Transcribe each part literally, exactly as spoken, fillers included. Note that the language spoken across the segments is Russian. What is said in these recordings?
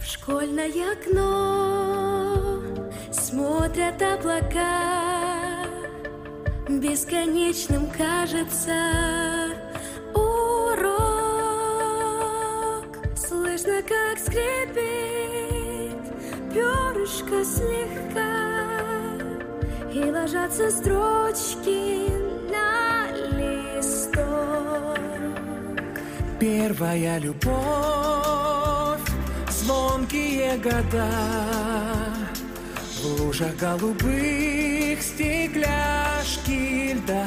В школьное окно смотрят облака, бесконечным кажется урок. Слышно, как скрипит перышко слегка, и ложатся строчки на листок. Первая любовь, звонкие года, в лужах голубых стекляшки льда.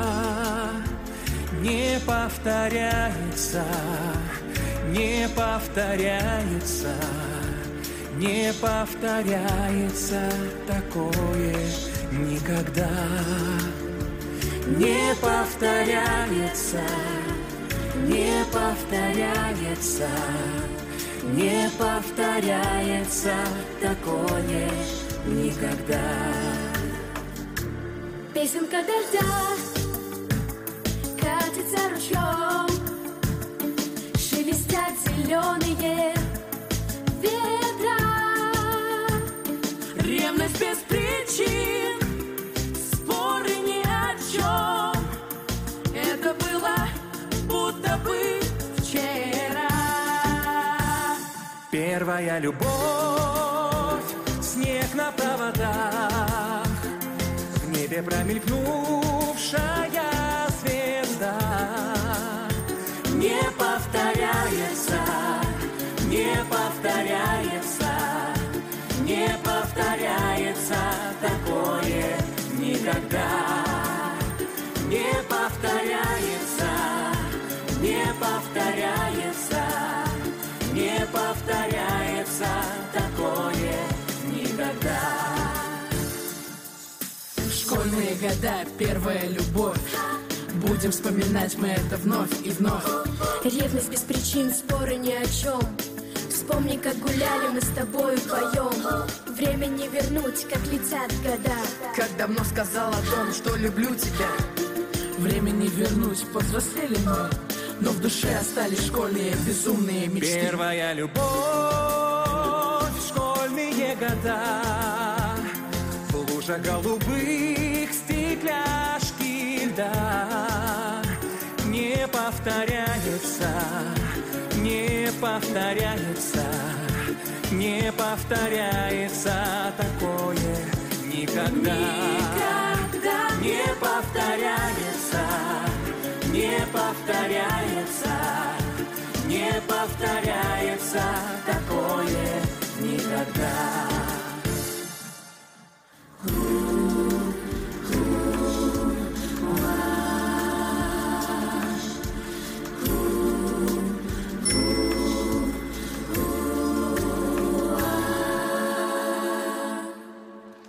Не повторяется, не повторяется, не повторяется такое никогда. Не повторяется, не повторяется, не повторяется такое никогда. Песенка дождя катится ручьем, шелестят зеленые ветра. Ревность без причин, споры ни о чем. Это было будто бы вчера. Первая любовь, снег на проводах, в небе промелькнувшая звезда. Не повторяется, не повторяется, не повторяется такое никогда. Не повторяется, не повторяется, не повторяется такое никогда. Школьные года, первая любовь, будем вспоминать мы это вновь и вновь. Ревность без причин, споры ни о чем. Вспомни, как гуляли мы с тобой вдвоем. Время не вернуть, как летят года. Как давно сказал о том, что люблю тебя. Время не вернуть, повзрослели мы, но в душе остались школьные безумные мечты. Первая любовь, школьные года, в лужах голубых стекляшки льда. Не повторяется, не повторяется, не повторяется такое никогда. Никогда не повторяется, не повторяется, не повторяется такое никогда.